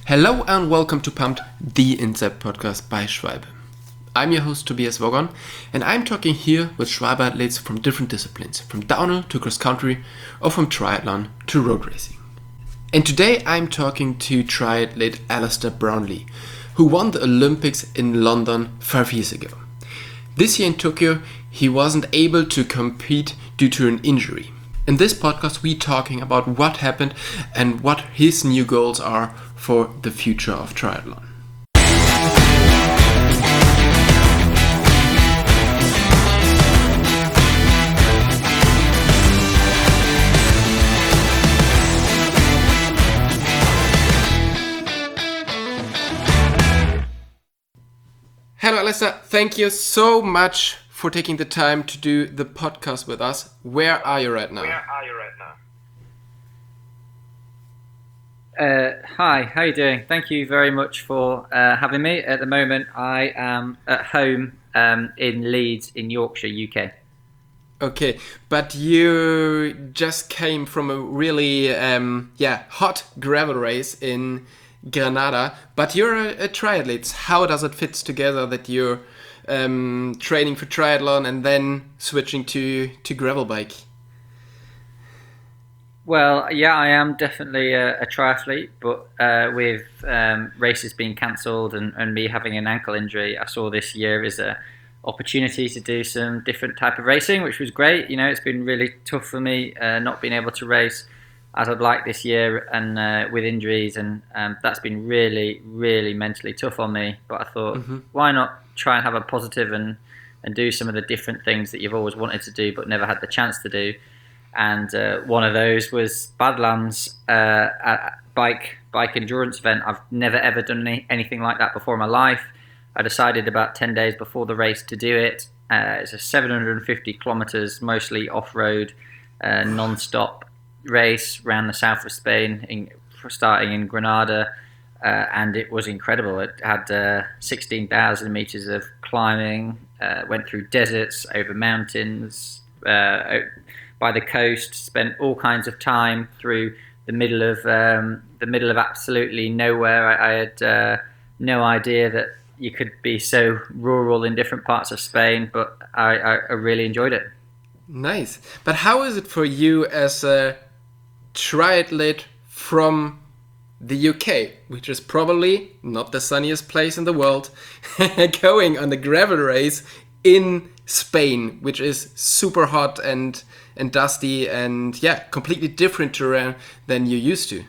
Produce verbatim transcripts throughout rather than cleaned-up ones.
Hello and welcome to Pumped, the Inside podcast by Schwalbe. I'm your host Tobias Wogon, and I'm talking here with Schwalbe athletes from different disciplines, from downhill to cross country, or from triathlon to road racing. And today I'm talking to triathlete Alistair Brownlee, who won the Olympics in London five years ago. This year in Tokyo, he wasn't able to compete due to an injury. In this podcast, we're talking about what happened and what his new goals are for the future of triathlon. Hello, Alistair. Thank you so much for taking the time to do the podcast with us. Where are you right now? Where are you right now? Uh, hi, how are you doing? Thank you very much for uh, having me. At the moment, I am at home um, in Leeds in Yorkshire, U K. Okay, but you just came from a really um, yeah hot gravel race in Granada, but you're a, a triathlete. How does it fit together that you're um, training for triathlon and then switching to, to gravel bike? Well, yeah, I am definitely a, a triathlete, but uh, with um, races being cancelled and, and me having an ankle injury, I saw this year as a opportunity to do some different type of racing, which was great. You know, it's been really tough for me uh, not being able to race as I'd like this year, and uh, with injuries, and um, that's been really, really mentally tough on me. But I thought, mm-hmm. why not try and have a positive and, and do some of the different things that you've always wanted to do but never had the chance to do. And uh, one of those was Badlands uh, a bike bike endurance event. I've never ever done any, anything like that before in my life. I decided about ten days before the race to do it. Uh, it's a seven hundred fifty kilometers, mostly off-road, uh, non-stop race around the south of Spain, in, starting in Granada, uh, and it was incredible. It had uh, sixteen thousand meters of climbing, uh, went through deserts, over mountains, uh, by the coast, spent all kinds of time through the middle of um, the middle of absolutely nowhere. I, I had uh, no idea that you could be so rural in different parts of Spain, but I, I, I really enjoyed it. Nice. But how is it for you as a triathlete from the U K, which is probably not the sunniest place in the world, going on the gravel race in Spain, which is super hot and and dusty and yeah, completely different terrain than you used to?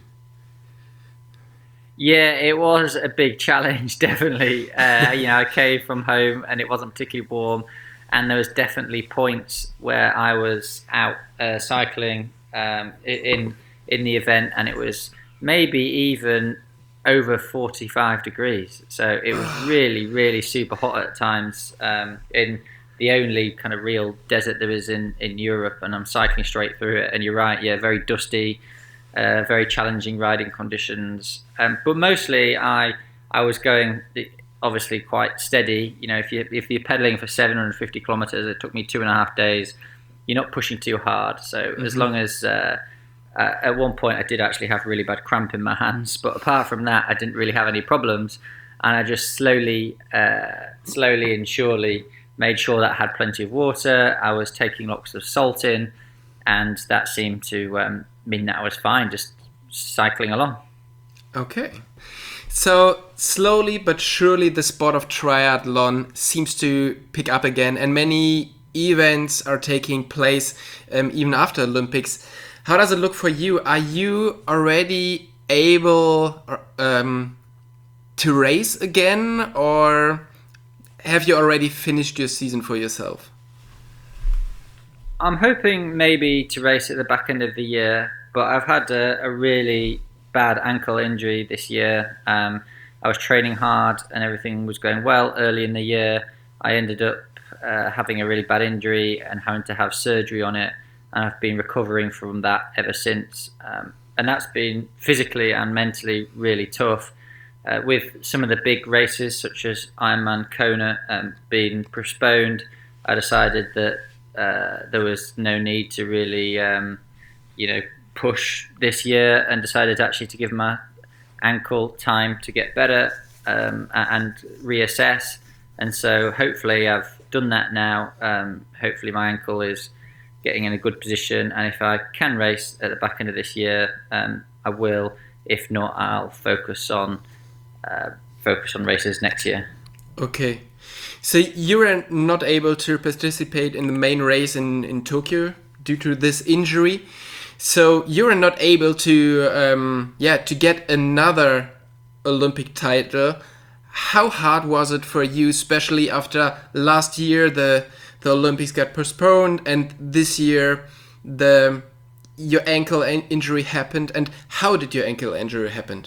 Yeah, it was a big challenge, definitely. Uh, you know, I came from home and it wasn't particularly warm, and there was definitely points where I was out uh, cycling um, in in the event, and it was maybe even over forty-five degrees. So it was really, really super hot at times. Um, in the only kind of real desert there is in, in Europe, and I'm cycling straight through it. And you're right, yeah, very dusty, uh, very challenging riding conditions. Um, but mostly, I I was going obviously quite steady. You know, if you if you're pedaling for seven hundred fifty kilometers, it took me two and a half days. You're not pushing too hard. So mm-hmm. as long as uh, uh, at one point I did actually have really bad cramp in my hands, but apart from that, I didn't really have any problems, and I just slowly, uh, slowly and surely made sure that I had plenty of water. I was taking lots of salt in, and that seemed to um, mean that I was fine, just cycling along. Okay. So slowly but surely the sport of triathlon seems to pick up again, and many events are taking place um, even after Olympics. How does it look for you? Are you already able um, to race again, or have you already finished your season for yourself? I'm hoping maybe to race at the back end of the year, but I've had a, a really bad ankle injury this year. Um, I was training hard and everything was going well early in the year. I ended up uh, having a really bad injury and having to have surgery on it, and I've been recovering from that ever since. Um, and that's been physically and mentally really tough. Uh, with some of the big races, such as Ironman Kona, um, being postponed, I decided that uh, there was no need to really, um, you know, push this year, and decided actually to give my ankle time to get better um, and reassess. And so hopefully I've done that now. Um, hopefully my ankle is getting in a good position, and if I can race at the back end of this year, um, I will. If not, I'll focus on uh, focus on races next year. Okay, so you were not able to participate in the main race in, in Tokyo due to this injury. So you were not able to um, yeah to get another Olympic title. How hard was it for you, especially after last year the the Olympics got postponed, and this year the your ankle injury happened? And how did your ankle injury happen?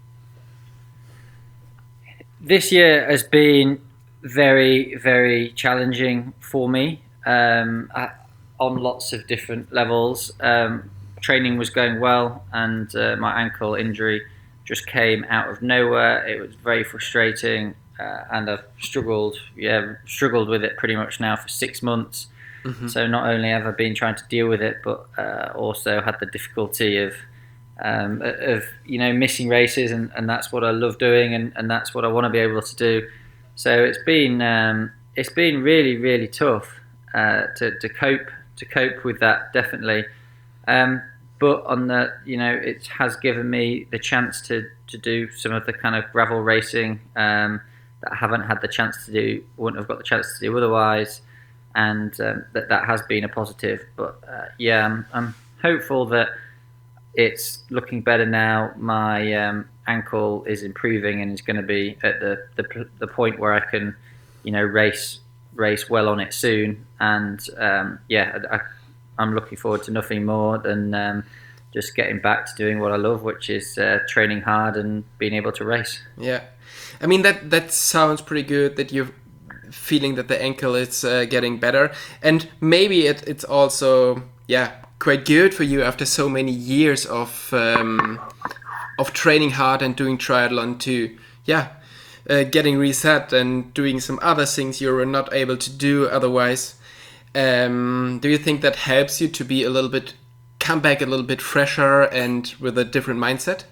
This year has been very, very challenging for me um, on lots of different levels. Um, training was going well, and uh, my ankle injury just came out of nowhere. It was very frustrating, uh, and I've struggled, yeah, struggled with it pretty much now for six months. Mm-hmm. So not only have I been trying to deal with it, but uh, also had the difficulty of, um, of you know, missing races, and, and that's what I love doing, and, and that's what I want to be able to do. So it's been um, it's been really, really tough uh, to to cope to cope with that, definitely. Um, But on the, you know, it has given me the chance to, to do some of the kind of gravel racing um, that I haven't had the chance to do, wouldn't have got the chance to do otherwise, and um, that that has been a positive. But uh, yeah, I'm, I'm hopeful that it's looking better now. My um, ankle is improving and is going to be at the, the the point where I can, you know, race race well on it soon. And um, yeah, I, I'm looking forward to nothing more than um, just getting back to doing what I love, which is uh, training hard and being able to race. Yeah, I mean that that sounds pretty good. That you're feeling that the ankle is uh, getting better, and maybe it, it's also yeah quite good for you after so many years of um, of training hard and doing triathlon to yeah uh, getting reset and doing some other things you were not able to do otherwise. Um, do you think that helps you to be a little bit, come back a little bit fresher and with a different mindset?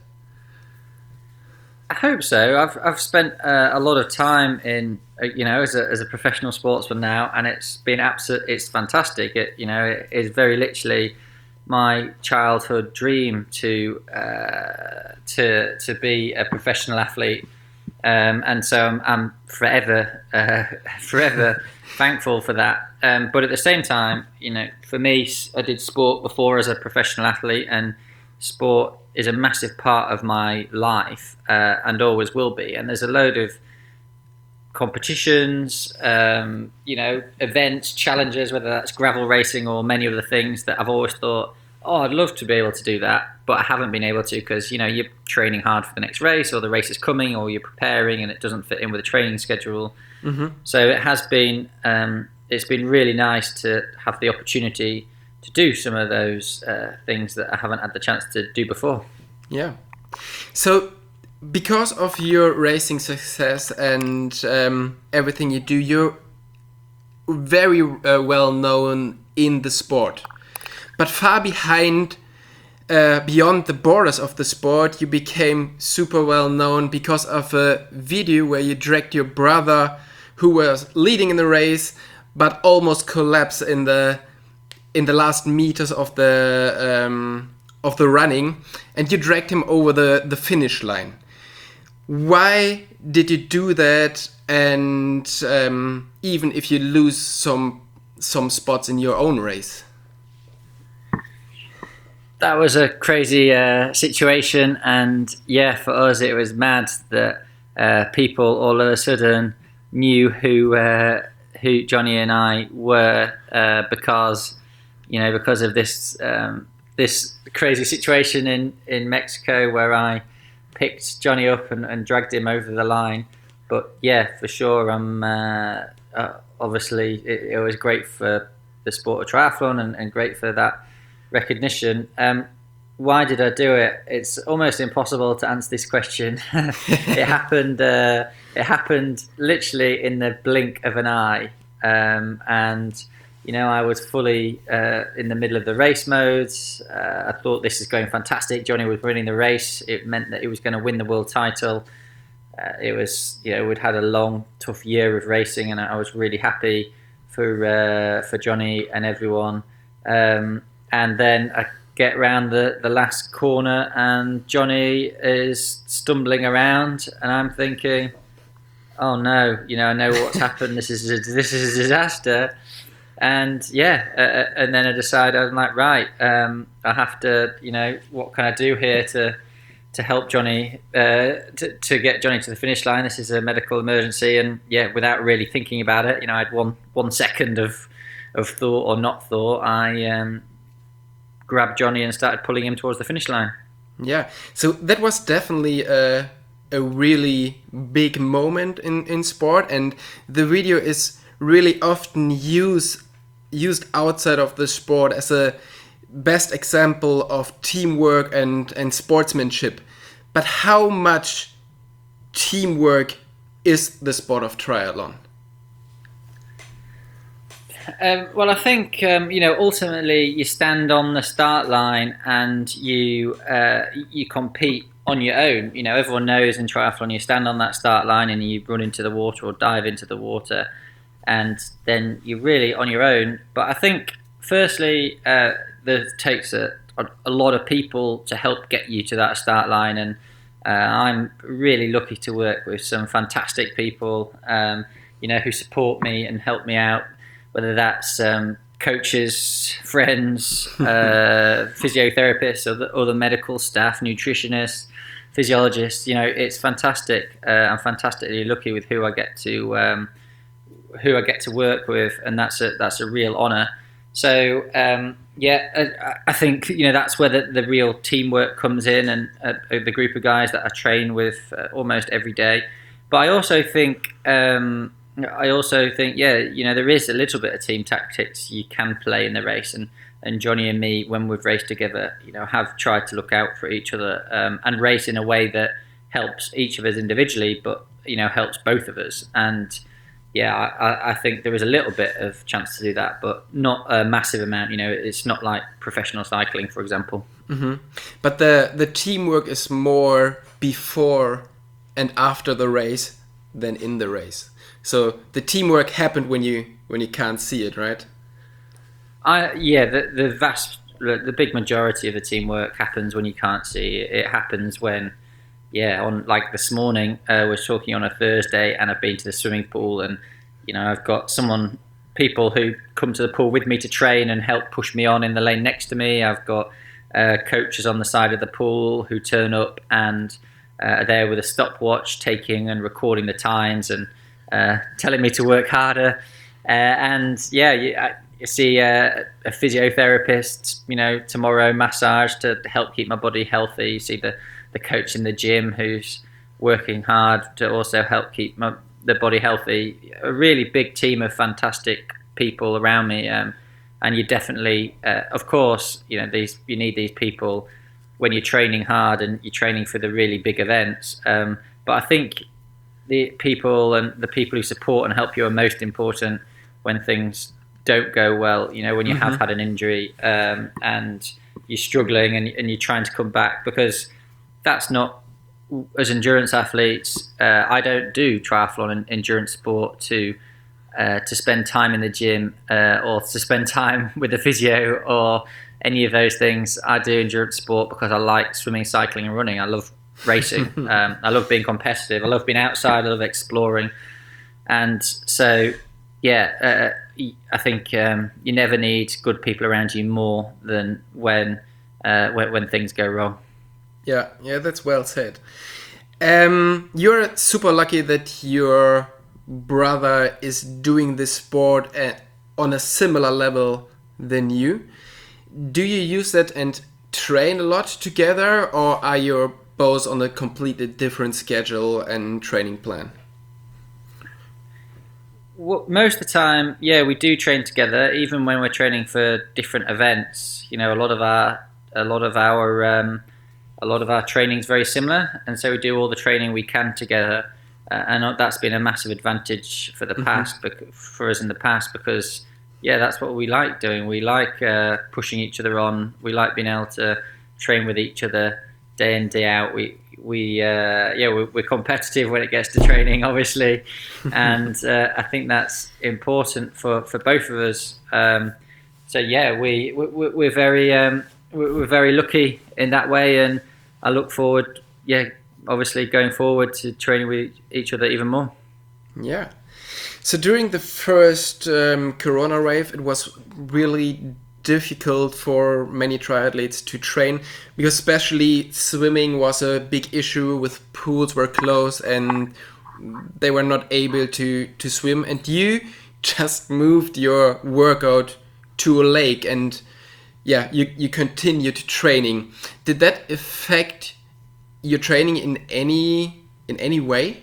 I hope so. I've I've spent uh, a lot of time in, uh, you know, as a as a professional sportsman now, and it's been absolute. It's fantastic. It you know it is very literally my childhood dream to uh, to to be a professional athlete, um, and so I'm, I'm forever uh, forever thankful for that. Um, but at the same time, you know, for me, I did sport before as a professional athlete, and sport is a massive part of my life uh, and always will be. And there's a load of competitions, um, you know, events, challenges, whether that's gravel racing or many other things that I've always thought, oh, I'd love to be able to do that, but I haven't been able to because, you know, you're training hard for the next race, or the race is coming, or you're preparing and it doesn't fit in with the training schedule. Mm-hmm. So it has been... Um, It's been really nice to have the opportunity to do some of those uh, things that I haven't had the chance to do before. Yeah. So, because of your racing success and um, everything you do, you're very uh, well known in the sport. But far behind, uh, beyond the borders of the sport, you became super well known because of a video where you dragged your brother, who was leading in the race, but almost collapsed in the in the last meters of the um, of the running, and you dragged him over the, the finish line. Why did you do that? And um, even if you lose some some spots in your own race? That was a crazy uh, situation, and yeah, for us it was mad that uh, people all of a sudden knew who. Uh, who Johnny and I were uh, because, you know, because of this um, this crazy situation in, in Mexico where I picked Johnny up and, and dragged him over the line. But yeah, for sure, I'm uh, uh, obviously it, it was great for the sport of triathlon and, and great for that recognition. Um, why did I do it? It's almost impossible to answer this question. It happened. Uh, it happened literally in the blink of an eye, um, and You know, I was fully uh, in the middle of the race modes. Uh, I thought this is going fantastic. Johnny was winning the race. It meant that he was going to win the world title. Uh, it was, you know, we'd had a long, tough year of racing, and I was really happy for uh, for Johnny and everyone. Um, and then I get round the, the last corner, and Johnny is stumbling around, and I'm thinking, oh no, you know, I know what's happened. This is a, this is a disaster. And yeah, uh, and then I decided, I'm like, right, um, I have to, you know, what can I do here to to help Johnny, uh, to, to get Johnny to the finish line? This is a medical emergency. And yeah, without really thinking about it, you know, I had one one second of of thought or not thought. I um, grabbed Johnny and started pulling him towards the finish line. Yeah, so that was definitely a, a really big moment in, in sport, and the video is really often used used outside of the sport as a best example of teamwork and, and sportsmanship. But how much teamwork is the sport of triathlon? Um, well, I think um, you know, ultimately you stand on the start line and you uh, you compete on your own. You know, everyone knows in triathlon you stand on that start line and you run into the water or dive into the water, and then you're really on your own. But I think firstly, uh, there takes a, a lot of people to help get you to that start line, and uh, I'm really lucky to work with some fantastic people, um, you know, who support me and help me out. Whether that's um, coaches, friends, uh, physiotherapists, or the, or the medical staff, nutritionists, physiologists. You know, it's fantastic. Uh, I'm fantastically lucky with who I get to um, who I get to work with, and that's a that's a real honour. So um, yeah, I, I think you know that's where the, the real teamwork comes in, and uh, the group of guys that I train with uh, almost every day. But I also think. Um, I also think, yeah, you know, there is a little bit of team tactics you can play in the race, and, and Johnny and me, when we've raced together, you know, have tried to look out for each other um, and race in a way that helps each of us individually, but you know, helps both of us. And yeah, I, I think there is a little bit of chance to do that, but not a massive amount. You know, it's not like professional cycling, for example. Mm-hmm. But the the teamwork is more before and after the race than in the race. So the teamwork happened when you when you can't see it, right? I yeah, the the vast the big majority of the teamwork happens when you can't see it. It happens when yeah, on like this morning, uh, we're talking on a Thursday, and I've been to the swimming pool, and you know I've got someone people who come to the pool with me to train and help push me on in the lane next to me. I've got uh, coaches on the side of the pool who turn up and uh, are there with a stopwatch, taking and recording the times and Uh, telling me to work harder, uh, and yeah, you, you see uh, a physiotherapist, you know, tomorrow massage to help keep my body healthy. You see the, the coach in the gym who's working hard to also help keep my, the body healthy. A really big team of fantastic people around me, um, and you definitely, uh, of course, you know, these you need these people when you're training hard and you're training for the really big events. Um, but I think. The people and the people who support and help you are most important when things don't go well. You know, when you mm-hmm. have had an injury um, and you're struggling and, and you're trying to come back, because that's not, as endurance athletes, uh, I don't do triathlon and endurance sport to uh, to spend time in the gym uh, or to spend time with the physio or any of those things. I do endurance sport because I like swimming, cycling and running. I love racing. um, I love being competitive. I love being outside. I love exploring. And so, yeah, uh, I think um, you never need good people around you more than when, uh, when when things go wrong. Yeah, yeah, that's well said. Um, you're super lucky that your brother is doing this sport at, on a similar level than you. Do you use that and train a lot together, or are your both on a completely different schedule and training plan? Well, most of the time, yeah, we do train together, even when we're training for different events. You know, a lot of our a lot of our um, a lot of our training is very similar, and so we do all the training we can together, uh, and that's been a massive advantage for the past, mm-hmm. for us in the past, because yeah, that's what we like doing. We like uh, pushing each other on. We like being able to train with each other day in, day out. We we uh, yeah we're, we're competitive when it gets to training, obviously, and uh, I think that's important for, for both of us. Um, so yeah, we, we we're very um, we're very lucky in that way, and I look forward, yeah, obviously going forward to training with each other even more. Yeah. So during the first um, Corona wave, it was really difficult for many triathletes to train because especially swimming was a big issue with pools were closed and they were not able to, to swim. And you just moved your workout to a lake and yeah, you, you continued training. Did that affect your training in any in any way?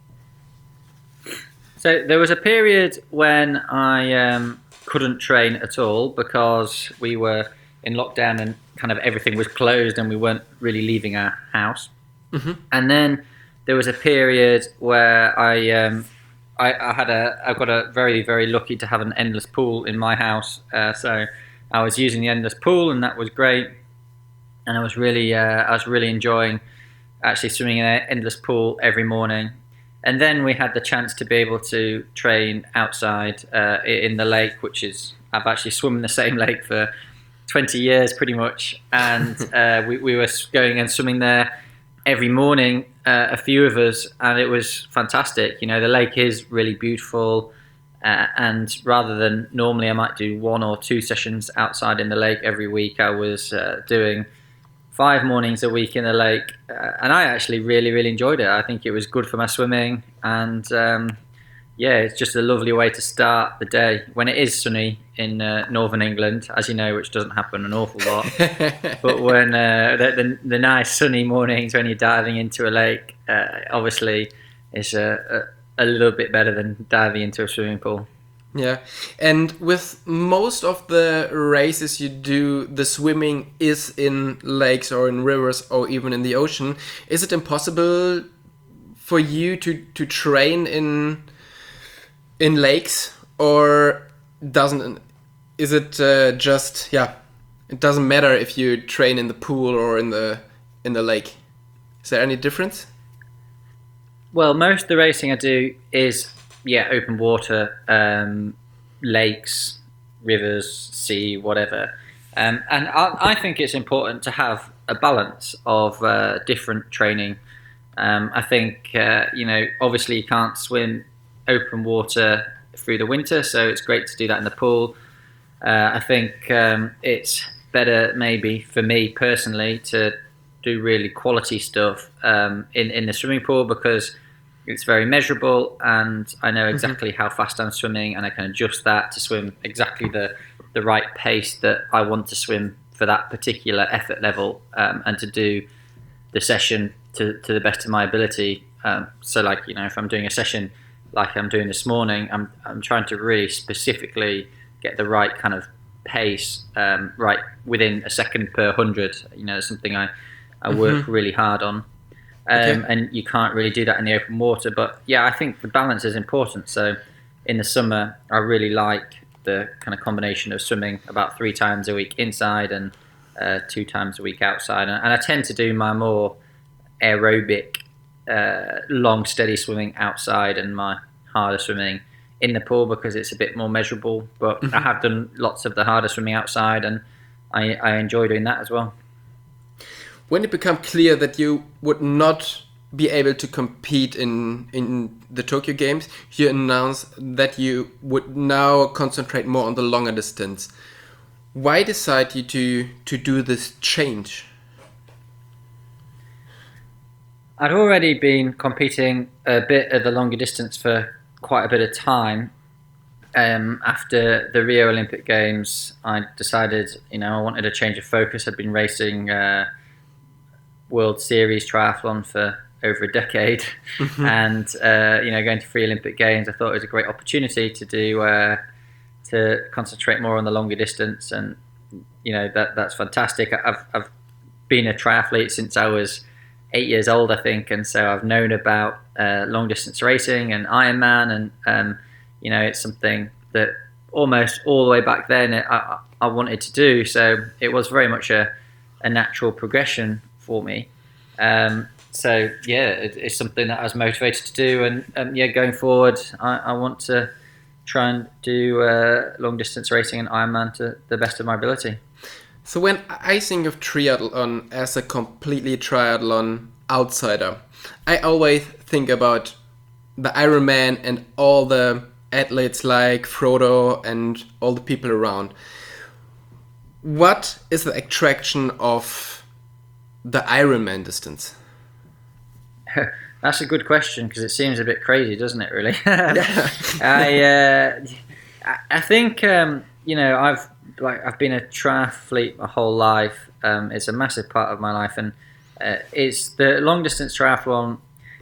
So there was a period when I um, couldn't train at all because we were in lockdown and kind of everything was closed and we weren't really leaving our house. Mm-hmm. And then there was a period where I, um, I I had a I got a very very lucky to have an endless pool in my house. Uh, so I was using the endless pool and that was great. And I was really uh, I was really enjoying actually swimming in an endless pool every morning. And then we had the chance to be able to train outside uh, in the lake, which is, I've actually swum in the same lake for twenty years pretty much. And uh, we, we were going and swimming there every morning, uh, a few of us, and it was fantastic. You know, the lake is really beautiful. Uh, and rather than normally I might do one or two sessions outside in the lake every week, I was uh, doing five mornings a week in the lake, uh, and I actually really, really enjoyed it. I think it was good for my swimming, and um, yeah, it's just a lovely way to start the day when it is sunny in uh, northern England, as you know, which doesn't happen an awful lot. But when uh, the, the, the nice sunny mornings when you're diving into a lake, uh, obviously, is a, a, a little bit better than diving into a swimming pool. Yeah, and with most of the races you do, the swimming is in lakes or in rivers or even in the ocean. Is it impossible for you to, to train in in lakes, or doesn't? Is it uh, just yeah? It doesn't matter if you train in the pool or in the in the lake. Is there any difference? Well, most of the racing I do is yeah, open water, um, lakes, rivers, sea, whatever. Um, and I, I think it's important to have a balance of uh, different training. Um, I think, uh, you know, obviously you can't swim open water through the winter, so it's great to do that in the pool. Uh, I think um, it's better maybe for me personally to do really quality stuff um, in, in the swimming pool because it's very measurable and I know exactly mm-hmm. how fast I'm swimming and I can adjust that to swim exactly the, the right pace that I want to swim for that particular effort level um, and to do the session to, to the best of my ability. Um, so like, you know, if I'm doing a session like I'm doing this morning, I'm, I'm trying to really specifically get the right kind of pace um, right within a second per hundred. You know, it's something I, I work mm-hmm. really hard on. Um, okay. And you can't really do that in the open water. But yeah, I think the balance is important. So in the summer, I really like the kind of combination of swimming about three times a week inside and uh, two times a week outside. And, and I tend to do my more aerobic, uh, long, steady swimming outside and my harder swimming in the pool because it's a bit more measurable. But mm-hmm. I have done lots of the harder swimming outside and I, I enjoy doing that as well. When it became clear that you would not be able to compete in in the Tokyo Games, you announced that you would now concentrate more on the longer distance. Why decide you to to do this change? I'd already been competing a bit of the longer distance for quite a bit of time. Um, after the Rio Olympic Games, I decided, you know, I wanted a change of focus. I'd been racing Uh, World Series triathlon for over a decade, mm-hmm. and uh, you know, going to three Olympic Games, I thought it was a great opportunity to do uh, to concentrate more on the longer distance, and you know that that's fantastic. I've I've been a triathlete since I was eight years old, I think, and so I've known about uh, long distance racing and Ironman, and um, you know, it's something that almost all the way back then I, I wanted to do. So it was very much a, a natural progression for me. Um, so yeah, it, it's something that I was motivated to do, and um, yeah, going forward, I, I want to try and do uh, long distance racing and Ironman to the best of my ability. So when I think of triathlon as a completely triathlon outsider, I always think about the Ironman and all the athletes like Frodo and all the people around. What is the attraction of the Ironman distance? That's a good question, because it seems a bit crazy, doesn't it? Really. I uh, I think um, you know I've like I've been a triathlete my whole life. Um, it's a massive part of my life, and uh, it's the long distance triathlon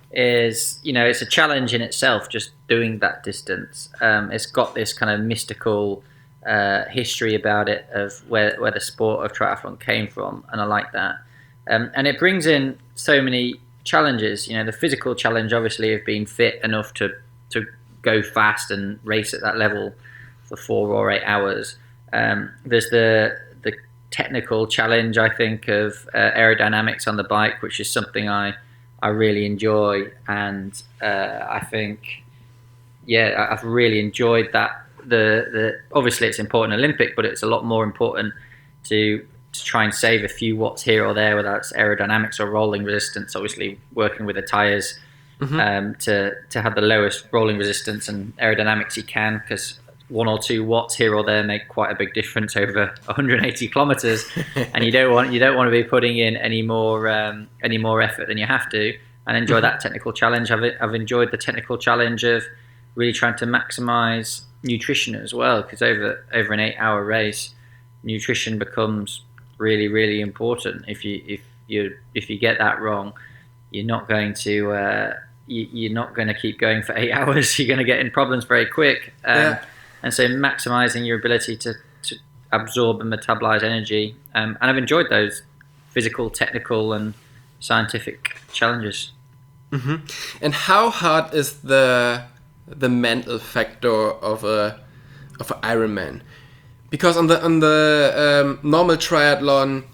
is you know it's a challenge in itself, just doing that distance. Um, it's got this kind of mystical uh, history about it of where where the sport of triathlon came from, and I like that. Um, and it brings in so many challenges. You know, the physical challenge, obviously, of being fit enough to to go fast and race at that level for four or eight hours. Um, there's the the technical challenge, I think, of uh, aerodynamics on the bike, which is something I I really enjoy, and uh, I think, yeah, I've really enjoyed that. The the obviously it's important Olympic, but it's a lot more important to to try and save a few watts here or there, whether it's aerodynamics or rolling resistance. Obviously, working with the tires mm-hmm. um, to to have the lowest rolling resistance and aerodynamics you can, because one or two watts here or there make quite a big difference over one hundred eighty kilometers, and you don't want you don't want to be putting in any more um, any more effort than you have to. And enjoy that technical challenge. I've I've enjoyed the technical challenge of really trying to maximize nutrition as well, because over over an eight hour race, nutrition becomes really really important. If you if you if you get that wrong, you're not going to uh, you, you're not going to keep going for eight hours. You're going to get in problems very quick. Um, yeah. And so maximizing your ability to, to absorb and metabolize energy, um, and I've enjoyed those physical, technical, and scientific challenges. Mm-hmm. And how hard is the the mental factor of a of an Ironman? Because on the on the um, normal triathlon,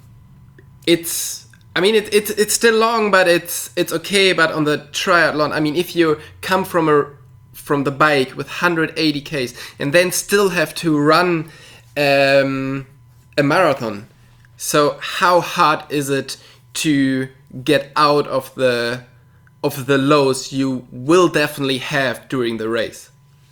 it's I mean it, it it's still long, but it's it's okay. But on the triathlon, I mean, if you come from a from the bike with one hundred eighty kays and then still have to run um, a marathon, so how hard is it to get out of the of the lows you will definitely have during the race?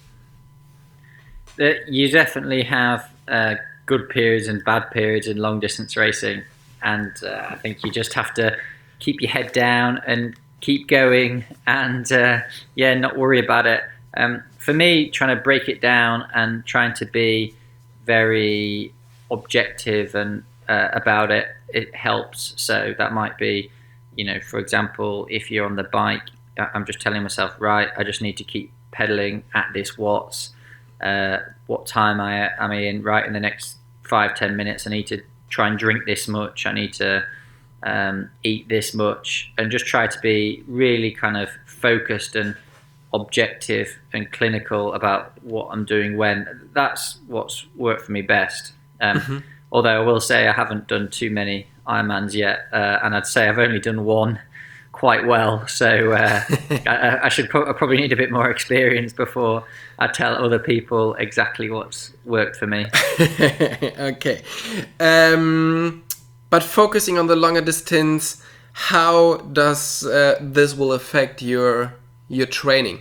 You definitely have uh, good periods and bad periods in long distance racing, and uh, I think you just have to keep your head down and keep going, and uh, yeah, not worry about it. Um, for me, trying to break it down and trying to be very objective and uh, about it, it helps. So that might be, you know, for example, if you're on the bike, I'm just telling myself, right, I just need to keep pedaling at this watts. Uh, what time I am I in? Right, in the next five, ten minutes, I need to try and drink this much. I need to um, eat this much, and just try to be really kind of focused and objective and clinical about what I'm doing when. That's what's worked for me best. Um, mm-hmm. Although I will say I haven't done too many Ironmans yet, uh, and I'd say I've only done one quite well. So uh, I, I should pro- I probably need a bit more experience before I tell other people exactly what's worked for me. Okay, um, but focusing on the longer distance, how does uh, this will affect your your training?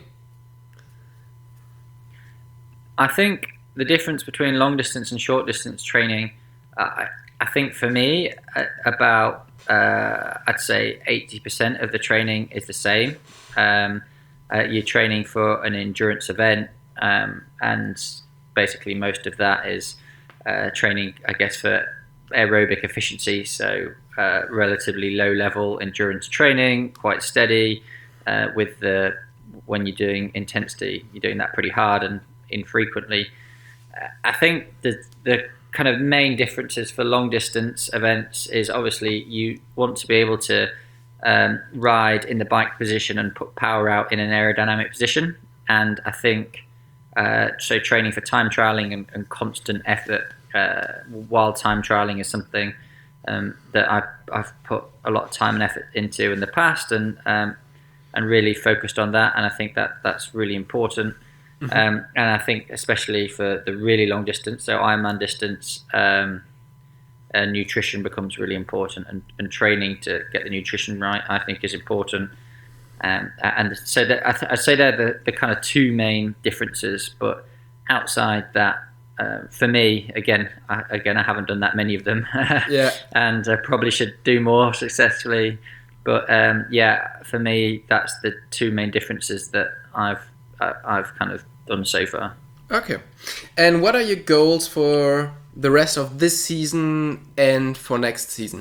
I think the difference between long distance and short distance training, uh, I think for me, uh, about uh, I'd say eighty percent of the training is the same. Um, uh, you're training for an endurance event, um, and basically most of that is uh, training, I guess, for aerobic efficiency. So uh, relatively low level endurance training, quite steady. Uh, with the when you're doing intensity, you're doing that pretty hard and infrequently. Uh, I think the the kind of main differences for long distance events is obviously you want to be able to um, ride in the bike position and put power out in an aerodynamic position. And I think Uh, so training for time trialing and, and constant effort uh, while time trialing is something um, that I've, I've put a lot of time and effort into in the past, and um, and really focused on that. And I think that that's really important. Mm-hmm. Um, and I think especially for the really long distance, so Ironman distance, um, uh, nutrition becomes really important, and, and training to get the nutrition right, I think, is important. Um, and so that, I th- I'd say they're the, the kind of two main differences. But outside that, uh, for me, again, I, again, I haven't done that many of them, yeah, and uh, probably should do more successfully. But um, yeah, for me, that's the two main differences that I've uh, I've kind of done so far. Okay, and what are your goals for the rest of this season and for next season?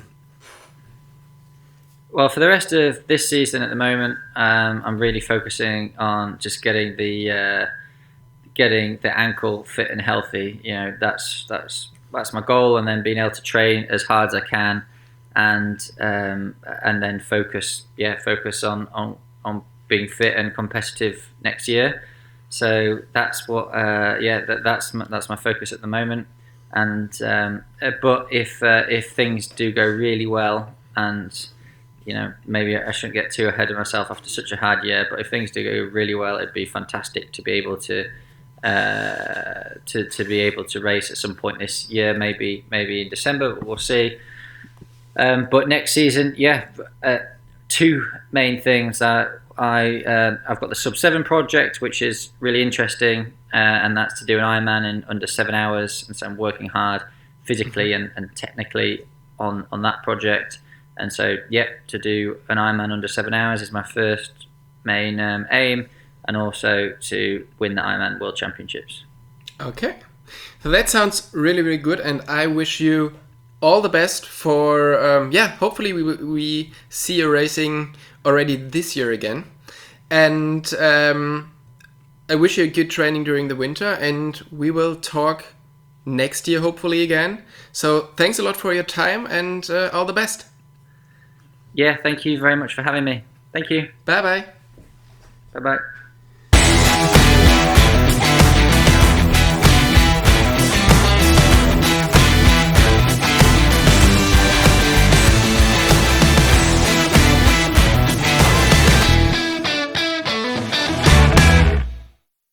Well, for the rest of this season at the moment, um, I'm really focusing on just getting the uh, getting the ankle fit and healthy. You know, that's that's that's my goal, and then being able to train as hard as I can, and um, and then focus, yeah, focus on, on on being fit and competitive next year. So that's what, uh, yeah, that, that's my, that's my focus at the moment. And um, but if uh, if things do go really well, and you know, maybe I shouldn't get too ahead of myself after such a hard year, but if things do go really well, it'd be fantastic to be able to uh, to to be able to race at some point this year, maybe maybe in December. We'll see. Um, but next season, yeah, uh, two main things. That I uh, I've got the Sub Seven project, which is really interesting, uh, and that's to do an Ironman in under seven hours. And so I'm working hard physically and, and technically on on that project. And so, yeah, to do an Ironman under seven hours is my first main um, aim, and also to win the Ironman World Championships. Okay, so that sounds really, really good, and I wish you all the best for, um, yeah, hopefully we we see you racing already this year again. And um, I wish you a good training during the winter, and we will talk next year hopefully again. So thanks a lot for your time, and uh, all the best. Yeah, thank you very much for having me. Thank you. Bye-bye. Bye-bye.